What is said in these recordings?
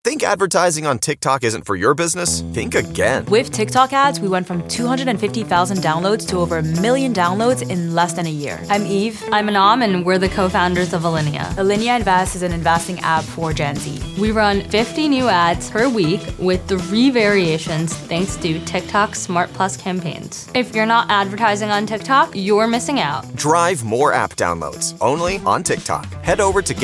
Think advertising on TikTok isn't for your business? Think again. With TikTok ads, we went from 250,000 downloads to over 1 million downloads in less than a year. I'm Eve. I'm Anam, and we're the co-founders of Alinea. Alinea Invest is an investing app for Gen Z. We run 50 new ads per week with 3 variations thanks to TikTok Smart Plus campaigns. If you're not advertising on TikTok, you're missing out. Drive more app downloads only on TikTok. Head over to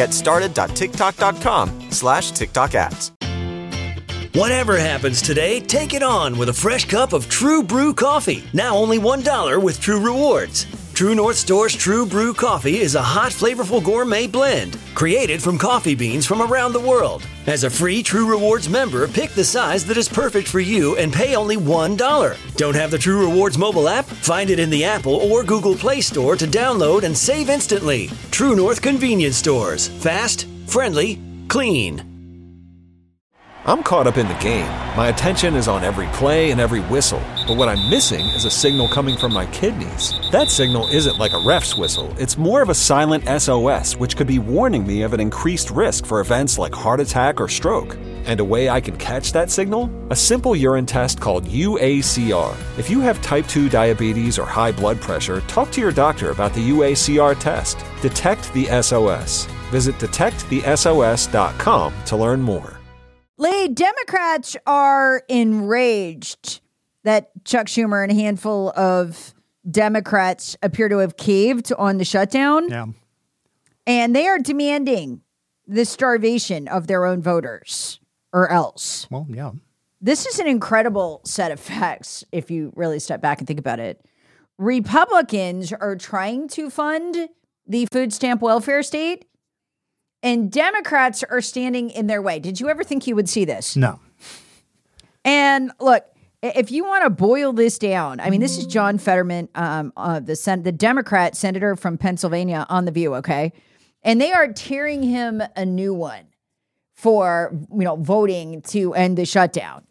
getstarted.tiktok.com/TikTok ads. Whatever happens today, take it on with a fresh cup of True Brew coffee. Now only $1 with True Rewards. True North Store's True Brew coffee is a hot, flavorful gourmet blend created from coffee beans from around the world. As a free True Rewards member, pick the size that is perfect for you and pay only $1. Don't have the True Rewards mobile app? Find it in the Apple or Google Play Store to download and save instantly. True North Convenience Stores. Fast, friendly, clean. I'm caught up in the game. My attention is on every play and every whistle. But what I'm missing is a signal coming from my kidneys. That signal isn't like a ref's whistle. It's more of a silent SOS, which could be warning me of an increased risk for events like heart attack or stroke. And a way I can catch that signal? A simple urine test called UACR. If you have type 2 diabetes or high blood pressure, talk to your doctor about the UACR test. Detect the SOS. Visit detectthesos.com to learn more. Lee, Democrats are enraged that Chuck Schumer and a handful of Democrats appear to have caved on the shutdown. Yeah. And they are demanding the starvation of their own voters or else. Well, yeah. This is an incredible set of facts if you really step back and think about it. Republicans are trying to fund the food stamp welfare state, and Democrats are standing in their way. Did you ever think you would see this? No. And look, if you want to boil this down, I mean, this is John Fetterman, the Democrat senator from Pennsylvania on The View, okay? And they are tearing him a new one for, voting to end the shutdown.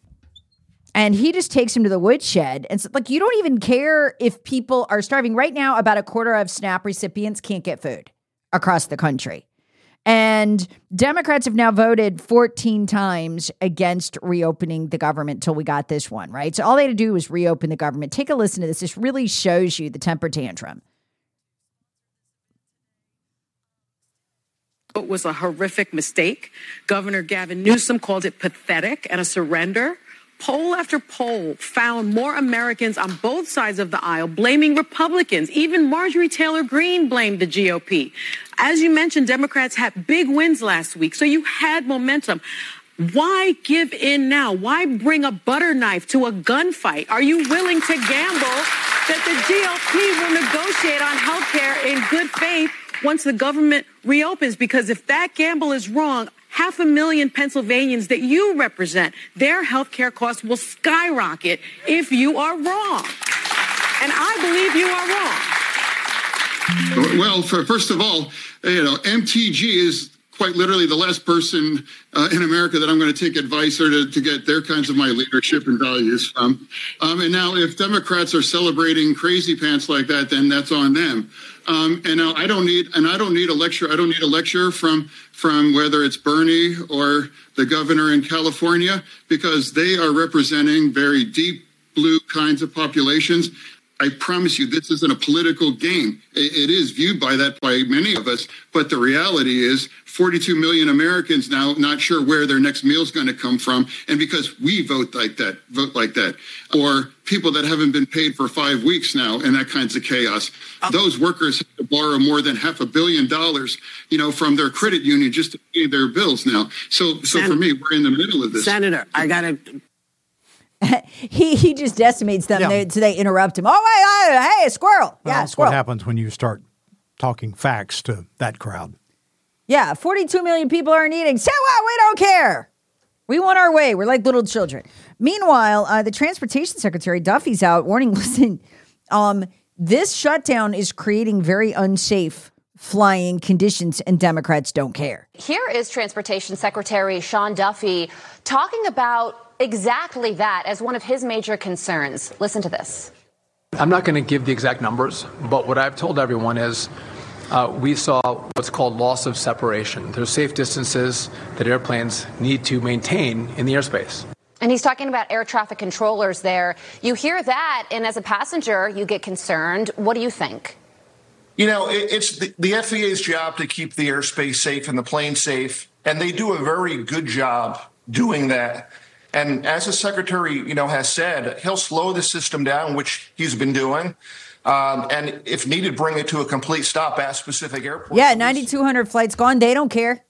And he just takes him to the woodshed. And like, you don't even care if people are starving. Right now, about a quarter of SNAP recipients can't get food across the country. And Democrats have now voted 14 times against reopening the government till we got this one, right? So all they had to do was reopen the government. Take a listen to this. This really shows you the temper tantrum. It was a horrific mistake. Governor Gavin Newsom called it pathetic and a surrender. Poll after poll found more Americans on both sides of the aisle blaming Republicans. Even Marjorie Taylor Greene blamed the GOP. As you mentioned, Democrats had big wins last week, so you had momentum. Why give in now? Why bring a butter knife to a gunfight? Are you willing to gamble that the GOP will negotiate on health care in good faith once the government reopens? Because if that gamble is wrong, 500,000 Pennsylvanians that you represent, their health care costs will skyrocket if you are wrong. And I believe you are wrong. Well, first of all, MTG is quite literally the last person in America that I'm going to take advice or to get their kinds of my leadership and values from. And now if Democrats are celebrating crazy pants like that, then that's on them. And now I don't need a lecture. I don't need a lecture from whether it's Bernie or the governor in California, because they are representing very deep blue kinds of populations. I promise you, this isn't a political game. It is viewed by many of us, but the reality is 42 million Americans now not sure where their next meal is going to come from. And because we vote like that, or people that haven't been paid for 5 weeks now, and that kinds of chaos. Those workers have to borrow more than $500 million, from their credit union just to pay their bills now. So for me, we're in the middle of this. Senator, I got to... He just decimates them, so they interrupt him. Oh, wait, hey, a squirrel. Well, yeah, that's squirrel. What happens when you start talking facts to that crowd. Yeah, 42 million people aren't eating. So what? We don't care. We want our way. We're like little children. Meanwhile, the Transportation Secretary, Duffy's out warning, listen, this shutdown is creating very unsafe flying conditions, and Democrats don't care. Here is Transportation Secretary Sean Duffy talking about exactly that as one of his major concerns. Listen to this. I'm not going to give the exact numbers, but what I've told everyone is we saw what's called loss of separation. There's safe distances that airplanes need to maintain in the airspace. And he's talking about air traffic controllers there. You hear that, and as a passenger, you get concerned. What do you think? You know, it's the FAA's job to keep the airspace safe and the plane safe, and they do a very good job doing that. And as the secretary, has said, he'll slow the system down, which he's been doing. And if needed, bring it to a complete stop at specific airports. Yeah, 9,200 flights gone. They don't care.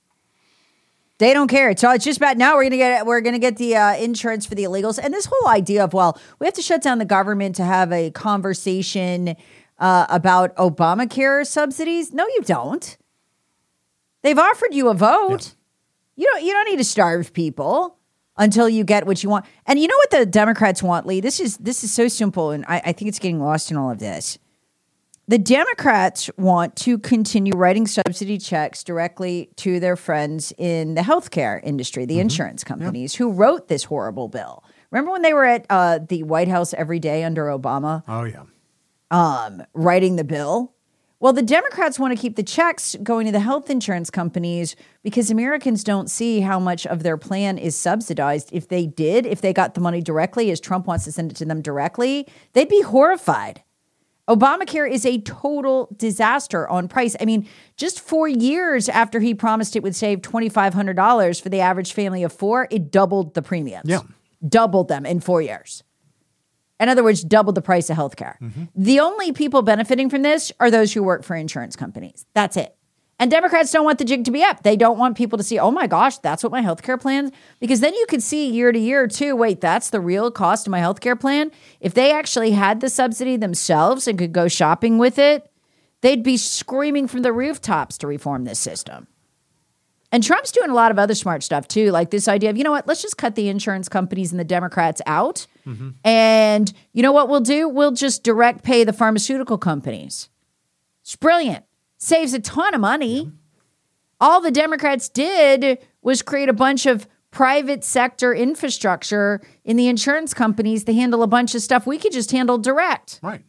They don't care. So it's just about now we're gonna get the insurance for the illegals, and this whole idea of we have to shut down the government to have a conversation about Obamacare subsidies. No, you don't. They've offered you a vote. Yeah. You don't need to starve people until you get what you want. And you know what the Democrats want, Lee? This is so simple, and I think it's getting lost in all of this. The Democrats want to continue writing subsidy checks directly to their friends in the healthcare industry, the insurance companies who wrote this horrible bill. Remember when they were at the White House every day under Obama? Oh, yeah. Writing the bill? Well, the Democrats want to keep the checks going to the health insurance companies because Americans don't see how much of their plan is subsidized. If they got the money directly, as Trump wants to send it to them directly, they'd be horrified. Obamacare is a total disaster on price. I mean, just 4 years after he promised it would save $2,500 for the average family of four, it doubled the premiums. Yeah. Doubled them in 4 years. In other words, doubled the price of healthcare. Mm-hmm. The only people benefiting from this are those who work for insurance companies. That's it. And Democrats don't want the jig to be up. They don't want people to see, oh my gosh, that's what my healthcare plan is. Because then you could see year to year too, wait, that's the real cost of my healthcare plan. If they actually had the subsidy themselves and could go shopping with it, they'd be screaming from the rooftops to reform this system. And Trump's doing a lot of other smart stuff too, like this idea of, you know what, let's just cut the insurance companies and the Democrats out. Mm-hmm. And you know what we'll do? We'll just direct pay the pharmaceutical companies. It's brilliant. Saves a ton of money. Yeah. All the Democrats did was create a bunch of private sector infrastructure in the insurance companies to handle a bunch of stuff we could just handle direct. Right.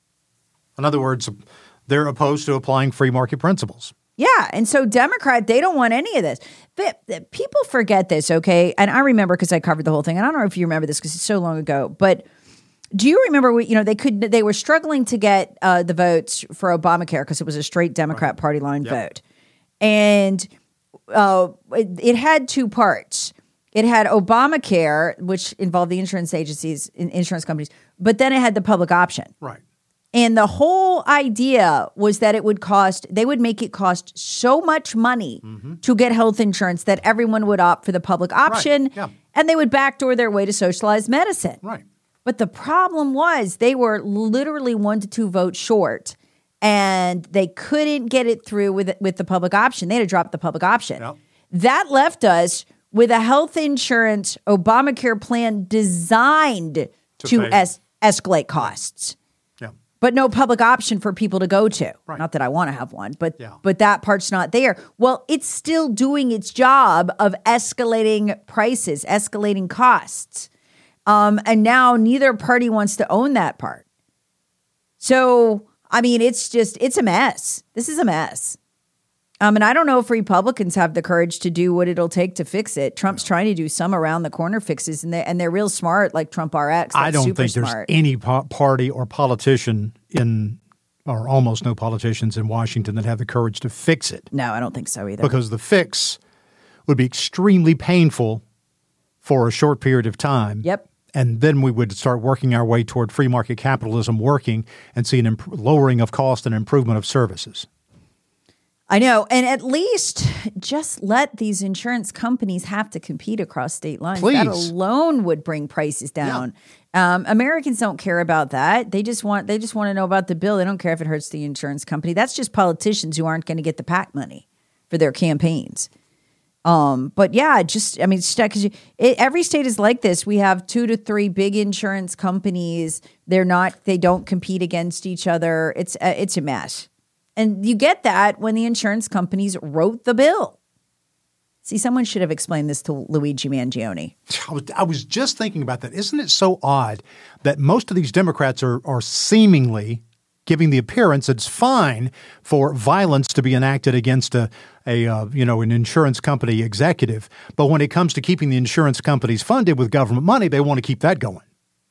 In other words, they're opposed to applying free market principles. Yeah. And so Democrat, they don't want any of this. But people forget this, okay? And I remember because I covered the whole thing. And I don't know if you remember this because it's so long ago. But do you remember, they were struggling to get the votes for Obamacare because it was a straight Democrat party line vote. And it had two parts. It had Obamacare, which involved the insurance agencies, insurance companies, but then it had the public option. Right. And the whole idea was that they would make it cost so much money to get health insurance that everyone would opt for the public option and they would backdoor their way to socialized medicine. Right. But the problem was they were literally 1 to 2 votes short and they couldn't get it through with the public option. They had to drop the public option. Yep. That left us with a health insurance Obamacare plan designed to escalate costs. But no public option for people to go to. Right. Not that I want to have one, but that part's not there. Well, it's still doing its job of escalating prices, escalating costs. And now neither party wants to own that part. So, I mean, it's a mess. This is a mess. And I don't know if Republicans have the courage to do what it'll take to fix it. Trump's trying to do some around the corner fixes, and they're real smart, like Trump RX. I don't think there's any party or politician or almost no politicians in Washington that have the courage to fix it. No, I don't think so either. Because the fix would be extremely painful for a short period of time. Yep. And then we would start working our way toward free market capitalism working and see an lowering of cost and improvement of services. I know. And at least just let these insurance companies have to compete across state lines. Please. That alone would bring prices down. Yeah. Americans don't care about that. They just want to know about the bill. They don't care if it hurts the insurance company. That's just politicians who aren't going to get the PAC money for their campaigns. But yeah, because every state is like this. We have 2 to 3 big insurance companies. They don't compete against each other. It's a mess. And you get that when the insurance companies wrote the bill. See, someone should have explained this to Luigi Mangione. I was just thinking about that. Isn't it so odd that most of these Democrats are seemingly giving the appearance it's fine for violence to be enacted against an insurance company executive. But when it comes to keeping the insurance companies funded with government money, they want to keep that going.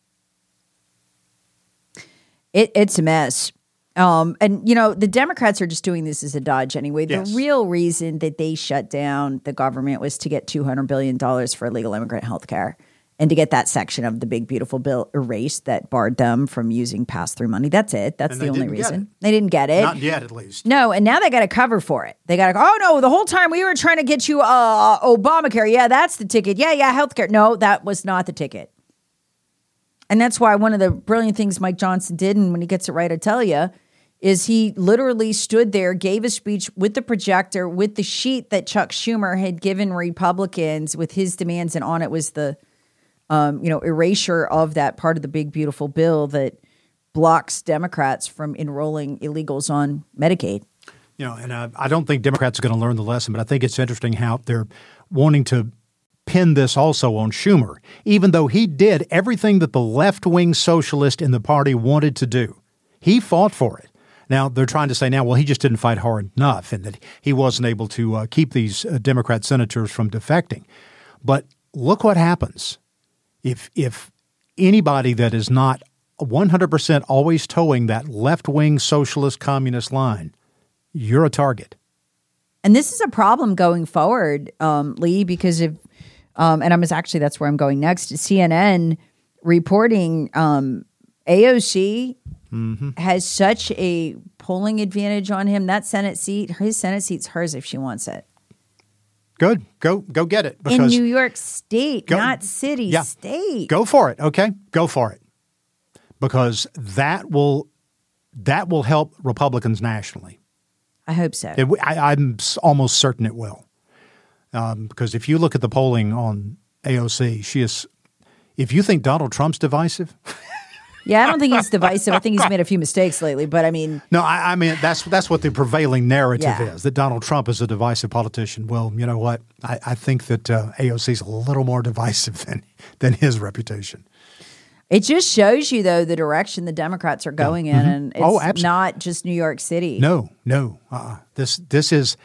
It's a mess. And, the Democrats are just doing this as a dodge anyway. Yes. The real reason that they shut down the government was to get $200 billion for illegal immigrant health care and to get that section of the big, beautiful bill erased that barred them from using pass-through money. That's it. That's the only reason. They didn't get it. Not yet, at least. No, and now they got to cover for it. They got to oh, no, the whole time we were trying to get you Obamacare. Yeah, that's the ticket. Yeah, healthcare. No, that was not the ticket. And that's why one of the brilliant things Mike Johnson did, and when he gets it right, I tell you, is he literally stood there, gave a speech with the projector, with the sheet that Chuck Schumer had given Republicans with his demands, and on it was the, erasure of that part of the big, beautiful bill that blocks Democrats from enrolling illegals on Medicaid. And I don't think Democrats are going to learn the lesson, but I think it's interesting how they're wanting to pin this also on Schumer, even though he did everything that the left-wing socialist in the party wanted to do. He fought for it. Now, they're trying to say now, well, he just didn't fight hard enough and that he wasn't able to keep these Democrat senators from defecting. But look what happens if anybody that is not 100% always towing that left-wing socialist communist line, you're a target. And this is a problem going forward, Lee, because if that's where I'm going next. CNN reporting AOC has such a polling advantage on him. That Senate seat, his Senate seat's hers if she wants it. Good. Go get it. In New York State, not city, state. Go for it, okay? Go for it. Because that will help Republicans nationally. I hope so. I'm almost certain it will. Because if you look at the polling on AOC, if you think Donald Trump's divisive. Yeah, I don't think he's divisive. I think he's made a few mistakes lately, but I mean. No, I mean, that's what the prevailing narrative is, that Donald Trump is a divisive politician. Well, you know what? I think that AOC is a little more divisive than his reputation. It just shows you, though, the direction the Democrats are going in, and it's not just New York City. No. This is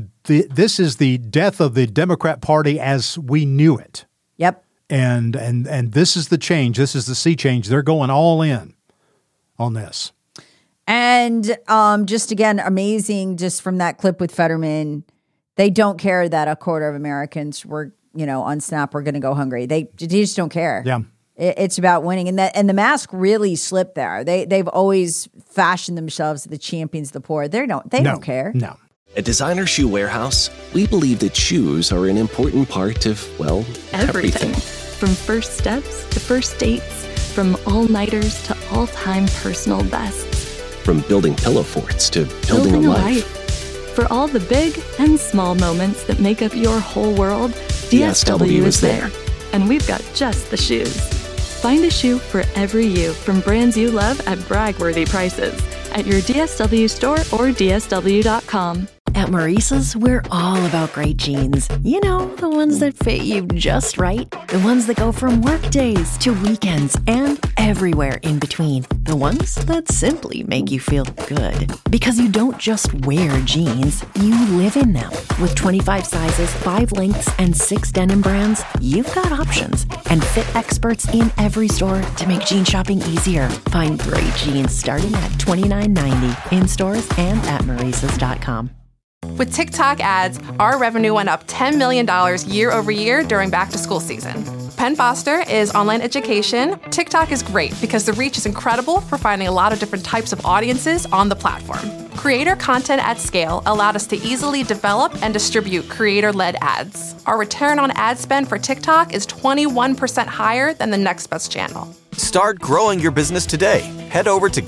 the death of the Democrat Party as we knew it. Yep. And this is the change. This is the sea change. They're going all in on this. And just again, amazing. Just from that clip with Fetterman, they don't care that a quarter of Americans were, on SNAP were going to go hungry. They just don't care. Yeah. It's about winning, and the mask really slipped there. They've always fashioned themselves as the champions of the poor. They don't care. No. At Designer Shoe Warehouse, we believe that shoes are an important part of, well, everything. From first steps to first dates, from all-nighters to all-time personal bests. From building pillow forts to building a life. For all the big and small moments that make up your whole world, DSW is there. And we've got just the shoes. Find a shoe for every you from brands you love at brag-worthy prices at your DSW store or DSW.com. At Maurice's, we're all about great jeans. You know, the ones that fit you just right. The ones that go from work days to weekends and everywhere in between. The ones that simply make you feel good. Because you don't just wear jeans, you live in them. With 25 sizes, 5 lengths, and 6 denim brands, you've got options. And fit experts in every store to make jean shopping easier. Find great jeans starting at $29.90 in stores and at Maurice's.com. With TikTok ads, our revenue went up $10 million year over year during back-to-school season. Penn Foster is online education. TikTok is great because the reach is incredible for finding a lot of different types of audiences on the platform. Creator content at scale allowed us to easily develop and distribute creator-led ads. Our return on ad spend for TikTok is 21% higher than the next best channel. Start growing your business today. Head over to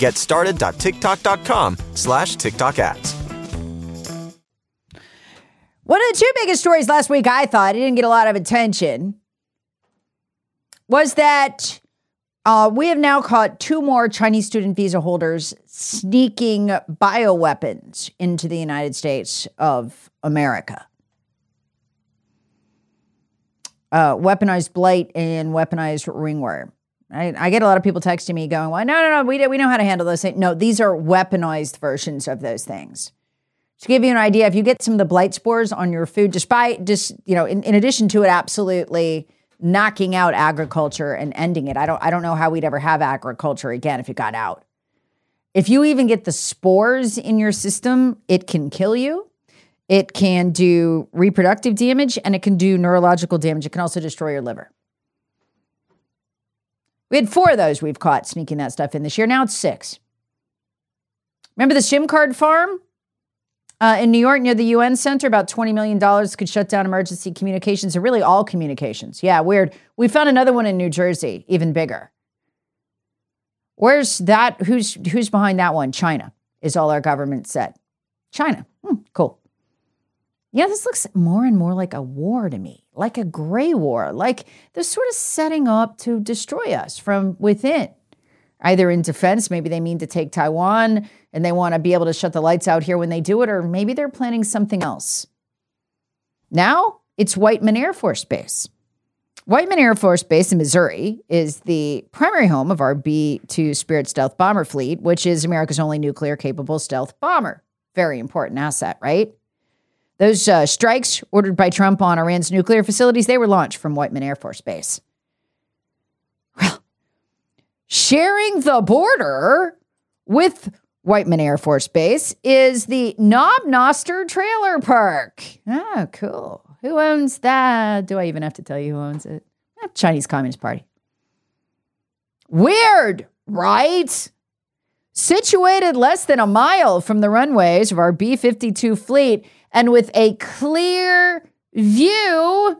getstarted.tiktok.com/TikTok ads. One of the two biggest stories last week, I thought, it didn't get a lot of attention, was that we have now caught 2 more Chinese student visa holders sneaking bioweapons into the United States of America. Weaponized blight and weaponized ringworm. Right? I get a lot of people texting me going, well, no, we know how to handle those things. No, these are weaponized versions of those things. To give you an idea, if you get some of the blight spores on your food, in addition to it absolutely knocking out agriculture and ending it, I don't know how we'd ever have agriculture again if it got out. If you even get the spores in your system, it can kill you. It can do reproductive damage, and it can do neurological damage. It can also destroy your liver. We had 4 of those we've caught sneaking that stuff in this year. Now it's 6. Remember the SIM card farm in New York near the UN Center? About $20 million could shut down emergency communications, or really all communications. Yeah, weird. We found another one in New Jersey, even bigger. Where's that? Who's behind that one? China, is all our government said. China. Cool. Yeah, this looks more and more like a war to me, like a gray war, like they're sort of setting up to destroy us from within. Either in defense, maybe they mean to take Taiwan and they want to be able to shut the lights out here when they do it, or maybe they're planning something else. Now it's Whiteman Air Force Base. Whiteman Air Force Base in Missouri is the primary home of our B-2 Spirit stealth bomber fleet, which is America's only nuclear-capable stealth bomber. Very important asset, right? Those strikes ordered by Trump on Iran's nuclear facilities, they were launched from Whiteman Air Force Base. Well, sharing the border with Whiteman Air Force Base is the Knob Noster Trailer Park. Oh, cool. Who owns that? Do I even have to tell you who owns it? Chinese Communist Party. Weird, right? Situated less than a mile from the runways of our B-52 fleet, and with a clear view,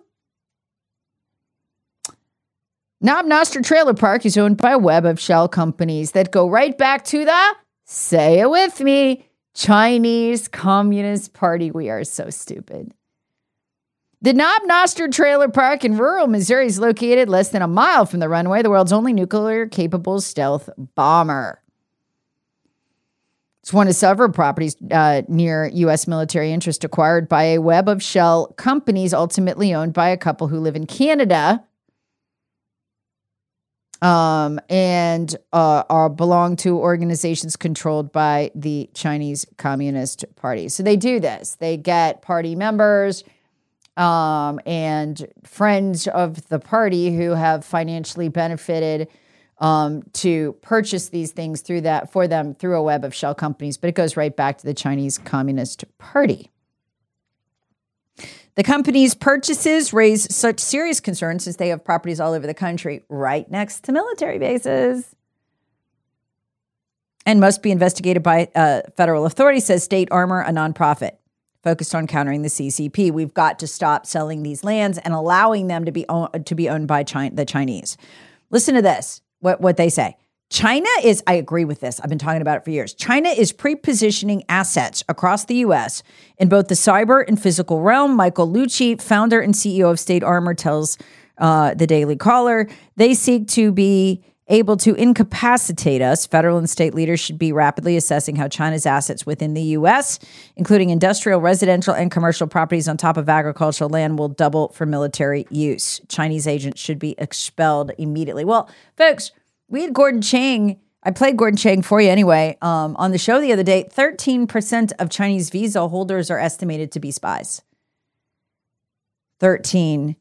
Knob Noster Trailer Park is owned by a web of shell companies that go right back to the, say it with me, Chinese Communist Party. We are so stupid. The Knob Noster Trailer Park in rural Missouri is located less than a mile from the runway, the world's only nuclear-capable stealth bomber. It's one of several properties near U.S. military interest acquired by a web of shell companies ultimately owned by a couple who live in Canada and belong to organizations controlled by the Chinese Communist Party. So they do this. They get party members and friends of the party who have financially benefited to purchase these things for them through a web of shell companies, but it goes right back to the Chinese Communist Party. The company's purchases raise such serious concerns since they have properties all over the country right next to military bases and must be investigated by federal authorities, says State Armor, a nonprofit focused on countering the CCP. We've got to stop selling these lands and allowing them to be owned by the Chinese. Listen to this. What they say. China is, I agree with this. I've been talking about it for years. China is pre-positioning assets across the U.S. in both the cyber and physical realm. Michael Lucci, founder and CEO of State Armor, tells the Daily Caller, they seek to be able to incapacitate us. Federal and state leaders should be rapidly assessing how China's assets within the U.S., including industrial, residential, and commercial properties on top of agricultural land, will double for military use. Chinese agents should be expelled immediately. Well, folks, we had Gordon Chang. I played Gordon Chang for you anyway on the show the other day. 13% of Chinese visa holders are estimated to be spies. 13%.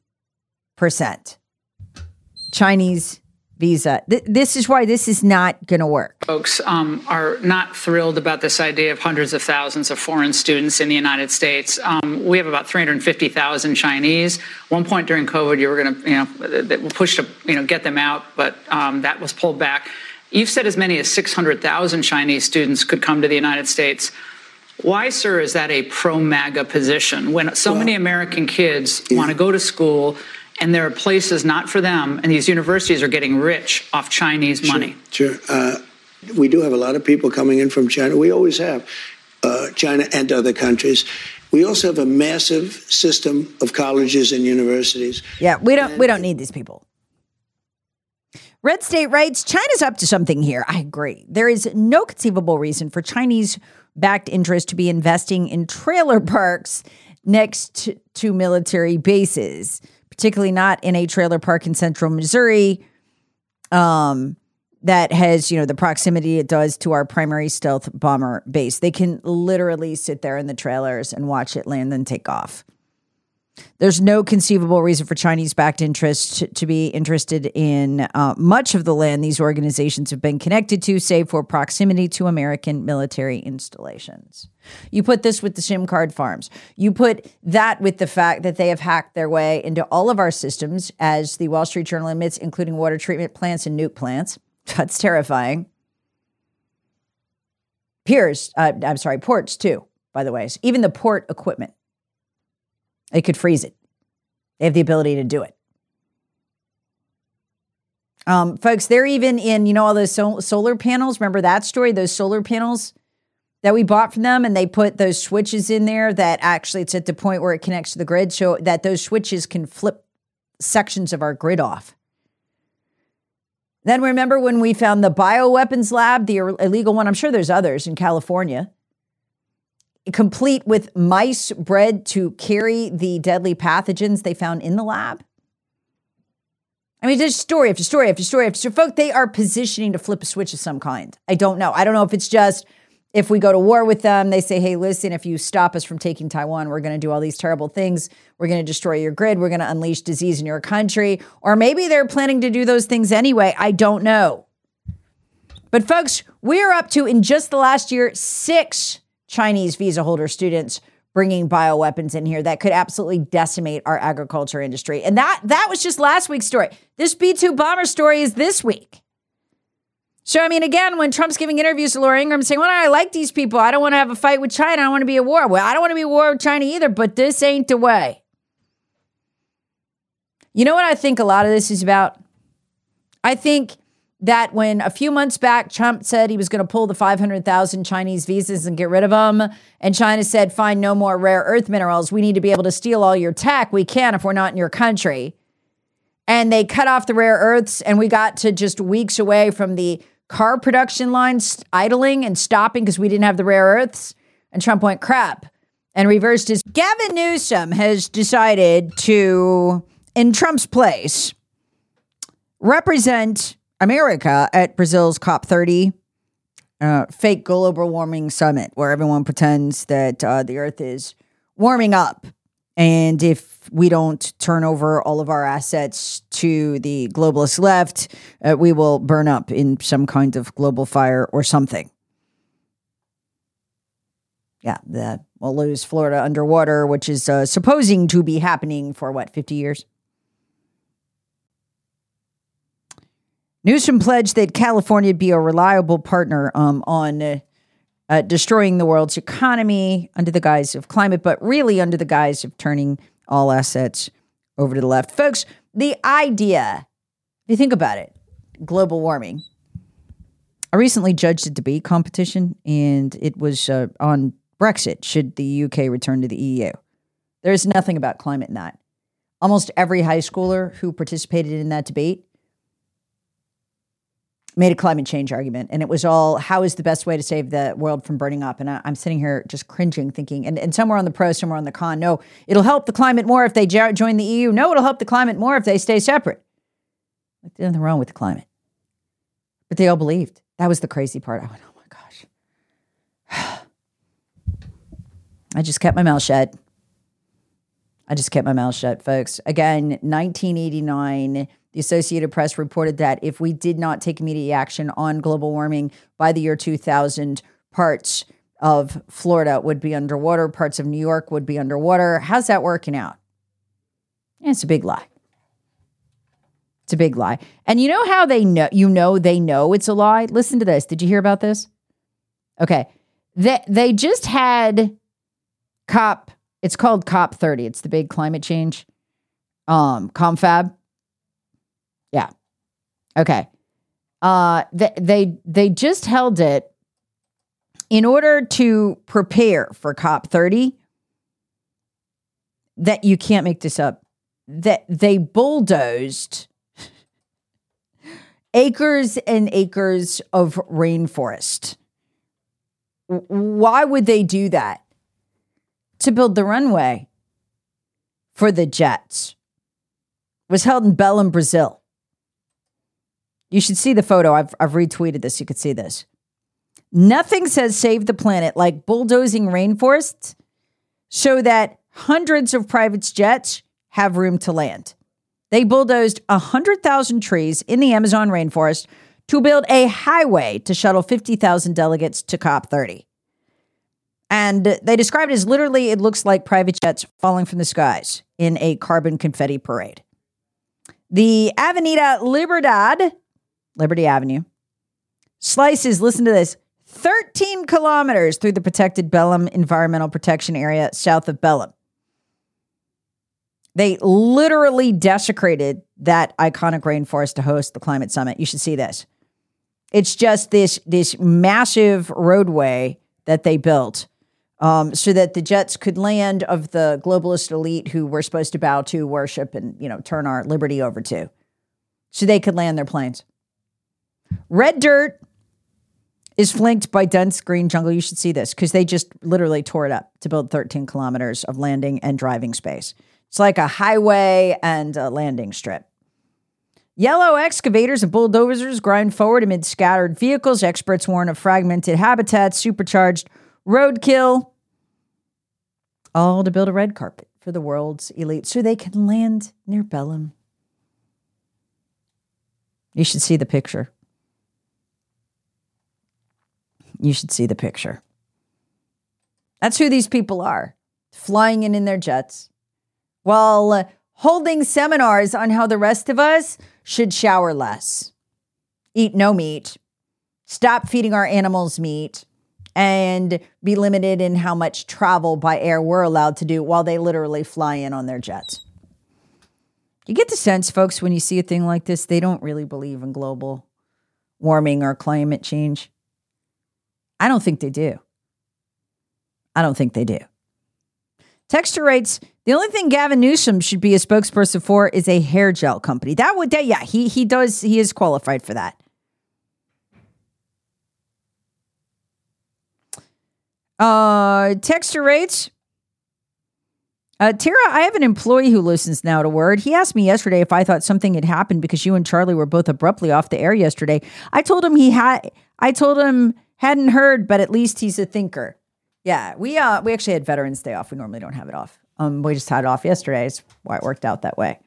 Chinese visa. This is why this is not going to work. Folks are not thrilled about this idea of hundreds of thousands of foreign students in the United States. We have about 350,000 Chinese. One point during COVID, you were going to, push to, get them out, but that was pulled back. You've said as many as 600,000 Chinese students could come to the United States. Why, sir, is that a pro-MAGA position when so many American kids want to go to school and there are places not for them, and these universities are getting rich off Chinese money? Sure. We do have a lot of people coming in from China. We always have, China and other countries. We also have a massive system of colleges and universities. Yeah, we don't need these people. Red State writes, China's up to something here. I agree. There is no conceivable reason for Chinese-backed interests to be investing in trailer parks next to military bases, particularly not in a trailer park in central Missouri that has, the proximity it does to our primary stealth bomber base. They can literally sit there in the trailers and watch it land and take off. There's no conceivable reason for Chinese-backed interests to be interested in much of the land these organizations have been connected to, save for proximity to American military installations. You put this with the SIM card farms. You put that with the fact that they have hacked their way into all of our systems, as the Wall Street Journal admits, including water treatment plants and nuke plants. That's terrifying. Ports too, by the way. So even the port equipment. They could freeze it. They have the ability to do it. Folks, they're even in, all those solar panels. Remember that story? Those solar panels that we bought from them, and they put those switches in there that actually it's at the point where it connects to the grid so that those switches can flip sections of our grid off. Then remember when we found the bioweapons lab, the illegal one? I'm sure there's others in California. Complete with mice bred to carry the deadly pathogens they found in the lab. I mean, there's story after story after story after story. Folks, they are positioning to flip a switch of some kind. I don't know. I don't know if it's just if we go to war with them, they say, hey, listen, if you stop us from taking Taiwan, we're going to do all these terrible things. We're going to destroy your grid. We're going to unleash disease in your country. Or maybe they're planning to do those things anyway. I don't know. But folks, we're up to, in just the last year, 6 Chinese visa holder students bringing bioweapons in here that could absolutely decimate our agriculture industry. And that was just last week's story. This B-2 bomber story is this week. So, I mean, again, when Trump's giving interviews to Laura Ingraham saying, well, I like these people. I don't want to have a fight with China. I don't want to be at war. Well, I don't want to be at war with China either, but this ain't the way. You know what I think a lot of this is about? I think that when a few months back, Trump said he was going to pull the 500,000 Chinese visas and get rid of them, and China said, fine, no more rare earth minerals. We need to be able to steal all your tech. We can if we're not in your country. And they cut off the rare earths, and we got to just weeks away from the car production lines idling and stopping because we didn't have the rare earths. And Trump went crap and reversed his. Gavin Newsom has decided to, in Trump's place, represent America at Brazil's COP30 fake global warming summit, where everyone pretends that the earth is warming up. And if we don't turn over all of our assets to the globalist left, we will burn up in some kind of global fire or something. Yeah, we'll lose Florida underwater, which is supposing to be happening for, 50 years? Newsom pledged that California would be a reliable partner on destroying the world's economy under the guise of climate, but really under the guise of turning all assets over to the left. Folks, the idea, if you think about it, global warming. I recently judged a debate competition, and it was on Brexit. Should the UK return to the EU? There's nothing about climate in that. Almost every high schooler who participated in that debate made a climate change argument. And it was all, how is the best way to save the world from burning up? And I'm sitting here just cringing, thinking, and somewhere on the pro, somewhere on the con. No, it'll help the climate more if they join the EU. No, it'll help the climate more if they stay separate. Like, there's nothing wrong with the climate. But they all believed. That was the crazy part. I went, oh my gosh. I just kept my mouth shut. Folks. Again, 1989, the Associated Press reported that if we did not take immediate action on global warming by the year 2000, parts of Florida would be underwater, parts of New York would be underwater. How's that working out? It's a big lie. It's a big lie. And you know how they know, they know it's a lie? Listen to this. Did you hear about this? Okay. They just had it's called COP30. It's the big climate change confab. Yeah. Okay. They just held it in order to prepare for COP30. That you can't make this up. That they bulldozed acres and acres of rainforest. Why would they do that? To build the runway for the jets. It was held in Belém, Brazil. You should see the photo. I've retweeted this. You could see this. Nothing says save the planet like bulldozing rainforests so that hundreds of private jets have room to land. They bulldozed 100,000 trees in the Amazon rainforest to build a highway to shuttle 50,000 delegates to COP30. And they described it as literally, it looks like private jets falling from the skies in a carbon confetti parade. The Avenida Libertad, Liberty Avenue, slices, listen to this, 13 kilometers through the protected Belém Environmental Protection Area south of Belém. They literally desecrated that iconic rainforest to host the climate summit. You should see this. It's just this massive roadway that they built so that the jets could land of the globalist elite who we're supposed to bow to, worship, and turn our liberty over to, so they could land their planes. Red dirt is flanked by dense green jungle. You should see this because they just literally tore it up to build 13 kilometers of landing and driving space. It's like a highway and a landing strip. Yellow excavators and bulldozers grind forward amid scattered vehicles. Experts warn of fragmented habitats, supercharged roadkill, all to build a red carpet for the world's elite so they can land near Belém. You should see the picture. You should see the picture. That's who these people are, flying in their jets while holding seminars on how the rest of us should shower less, eat no meat, stop feeding our animals meat, and be limited in how much travel by air we're allowed to do while they literally fly in on their jets. You get the sense, folks, when you see a thing like this, they don't really believe in global warming or climate change. I don't think they do. I don't think they do. Texter writes, the only thing Gavin Newsom should be a spokesperson for is a hair gel company. He is qualified for that. Texter writes, Tara, I have an employee who listens now to Word. He asked me yesterday if I thought something had happened because you and Charlie were both abruptly off the air yesterday. I told him hadn't heard, but at least he's a thinker. Yeah, we actually had Veterans Day off. We normally don't have it off. We just had it off yesterday. It's why it worked out that way.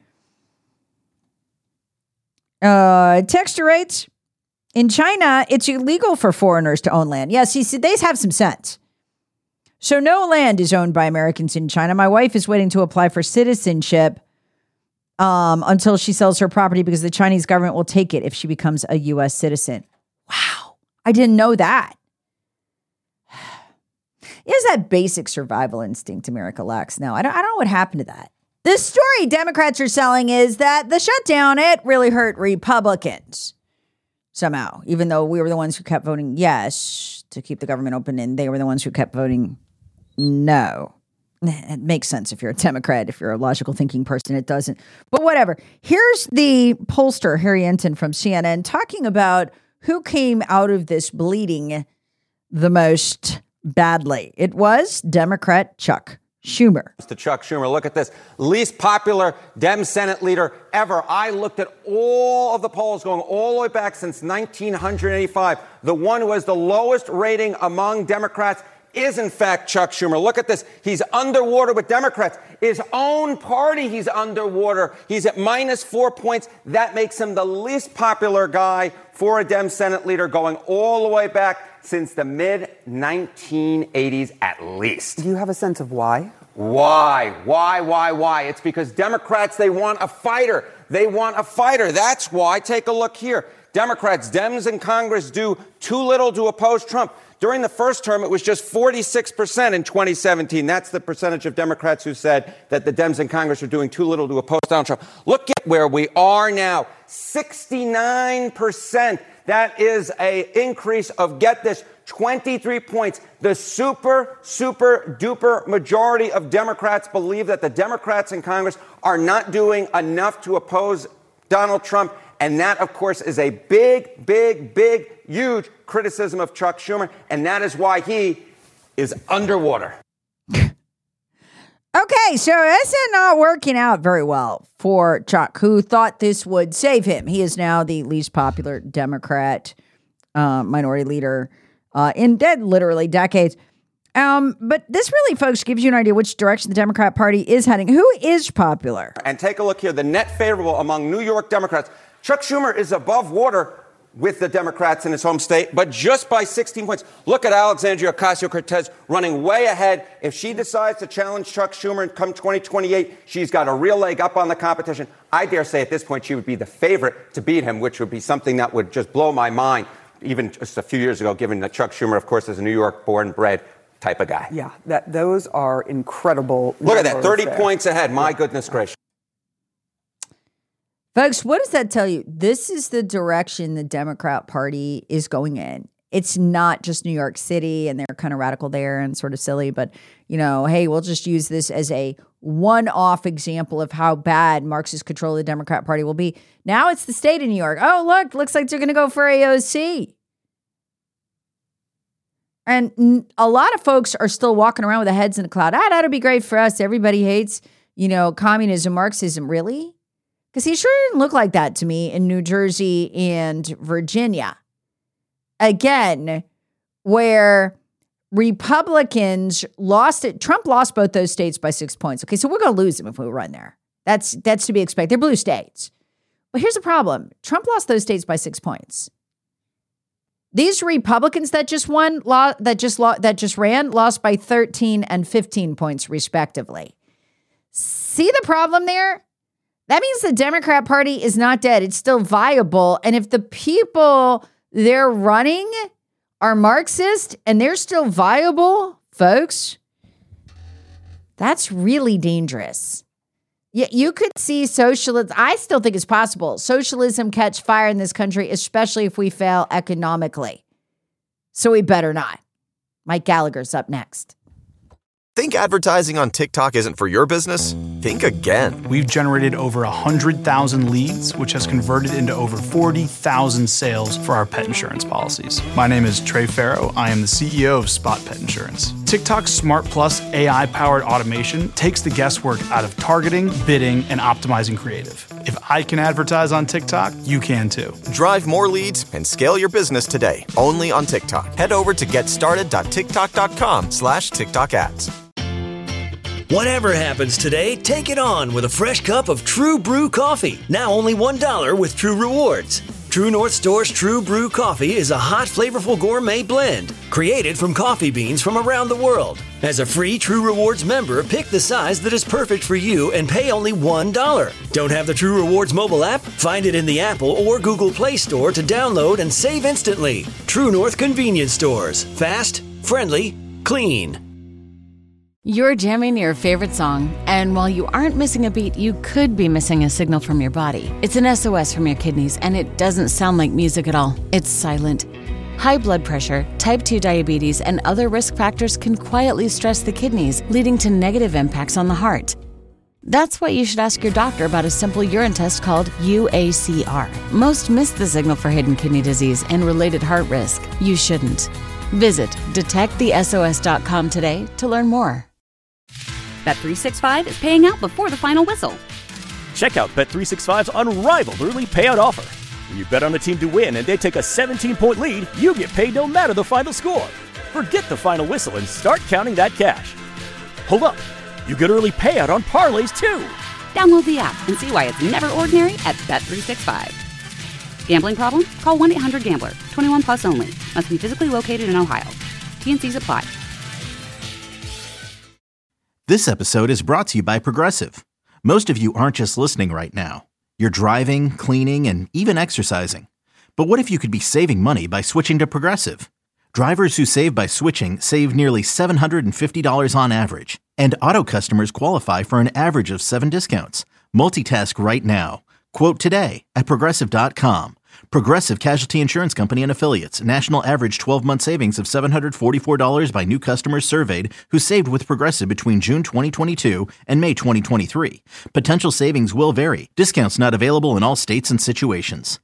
Texter writes, in China, it's illegal for foreigners to own land. Yes, they have some sense. So no land is owned by Americans in China. My wife is waiting to apply for citizenship until she sells her property because the Chinese government will take it if she becomes a U.S. citizen. Wow. I didn't know that. Is that basic survival instinct America lacks now? I don't know what happened to that. The story Democrats are selling is that the shutdown, it really hurt Republicans somehow, even though we were the ones who kept voting yes to keep the government open, and they were the ones who kept voting no. It makes sense if you're a Democrat, if you're a logical thinking person, it doesn't. But whatever. Here's the pollster, Harry Enton from CNN, talking about who came out of this bleeding the most badly. It was Democrat Chuck Schumer. To Chuck Schumer, look at this. Least popular Dem Senate leader ever. I looked at all of the polls going all the way back since 1985. The one who has the lowest rating among Democrats is, in fact, Chuck Schumer. Look at this. He's underwater with Democrats. His own party, he's underwater. He's at -4 points. That makes him the least popular guy for a Dem Senate leader going all the way back since the mid-1980s at least. Do you have a sense of why? Why? It's because Democrats, they want a fighter. That's why. Take a look here. Democrats, Dems in Congress do too little to oppose Trump. During the first term, it was just 46% in 2017. That's the percentage of Democrats who said that the Dems in Congress are doing too little to oppose Donald Trump. Look at where we are now. 69%. That is an increase of, get this, 23 points. The super duper majority of Democrats believe that the Democrats in Congress are not doing enough to oppose Donald Trump. And that, of course, is a big, huge criticism of Chuck Schumer. And that is why he is underwater. Okay, so this is not working out very well for Chuck, who thought this would save him. He is now the least popular Democrat minority leader in literally decades. But this really, folks, gives you an idea which direction the Democrat Party is heading. Who is popular? And take a look here. The net favorable among New York Democrats. Chuck Schumer is above water with the Democrats in his home state, but just by 16 points. Look at Alexandria Ocasio-Cortez running way ahead. If she decides to challenge Chuck Schumer and come 2028, she's got a real leg up on the competition. I dare say at this point she would be the favorite to beat him, which would be something that would just blow my mind, even just a few years ago, given that Chuck Schumer, of course, is a New York born bred type of guy. Yeah, those are incredible. Look at that, 30 points ahead. My goodness gracious. Folks, what does that tell you? This is the direction the Democrat Party is going in. It's not just New York City, and they're kind of radical there and sort of silly, but, hey, we'll just use this as a one-off example of how bad Marxist control of the Democrat Party will be. Now it's the state of New York. Oh, look, looks like they're going to go for AOC. And a lot of folks are still walking around with their heads in the cloud. That'd be great for us. Everybody hates, communism, Marxism. Really? Because he sure didn't look like that to me in New Jersey and Virginia. Again, where Republicans lost it. Trump lost both those states by 6 points. Okay, so we're going to lose them if we run there. That's to be expected. They're blue states. But here's the problem. Trump lost those states by 6 points. These Republicans that just won, that just ran, lost by 13 and 15 points, respectively. See the problem there? That means the Democrat Party is not dead. It's still viable. And if the people they're running are Marxist and they're still viable, folks, that's really dangerous. Yeah, you could see socialism. I still think it's possible. Socialism catch fire in this country, especially if we fail economically. So we better not. Mike Gallagher's up next. Think advertising on TikTok isn't for your business? Think again. We've generated over 100,000 leads, which has converted into over 40,000 sales for our pet insurance policies. My name is Trey Farrow. I am the CEO of Spot Pet Insurance. TikTok's Smart Plus AI-powered automation takes the guesswork out of targeting, bidding, and optimizing creative. If I can advertise on TikTok, you can too. Drive more leads and scale your business today, only on TikTok. Head over to getstarted.tiktok.com/TikTok ads. Whatever happens today, take it on with a fresh cup of True Brew coffee. Now only $1 with True Rewards. True North Store's True Brew coffee is a hot, flavorful gourmet blend created from coffee beans from around the world. As a free True Rewards member, pick the size that is perfect for you and pay only $1. Don't have the True Rewards mobile app? Find it in the Apple or Google Play Store to download and save instantly. True North convenience stores. Fast, friendly, clean. You're jamming your favorite song, and while you aren't missing a beat, you could be missing a signal from your body. It's an SOS from your kidneys, and it doesn't sound like music at all. It's silent. High blood pressure, type 2 diabetes, and other risk factors can quietly stress the kidneys, leading to negative impacts on the heart. That's why you should ask your doctor about a simple urine test called UACR. Most miss the signal for hidden kidney disease and related heart risk. You shouldn't. Visit detectthesos.com today to learn more. Bet365 is paying out before the final whistle. Check out Bet365's unrivaled early payout offer. When you bet on a team to win and they take a 17-point lead, you get paid no matter the final score. Forget the final whistle and start counting that cash. Hold up. You get early payout on parlays, too. Download the app and see why it's never ordinary at Bet365. Gambling problem? Call 1-800-GAMBLER. 21 plus only. Must be physically located in Ohio. T&Cs apply. This episode is brought to you by Progressive. Most of you aren't just listening right now. You're driving, cleaning, and even exercising. But what if you could be saving money by switching to Progressive? Drivers who save by switching save nearly $750 on average. And auto customers qualify for an average of 7 discounts. Multitask right now. Quote today at Progressive.com. Progressive Casualty Insurance Company and Affiliates. National average 12-month savings of $744 by new customers surveyed who saved with Progressive between June 2022 and May 2023. Potential savings will vary. Discounts not available in all states and situations.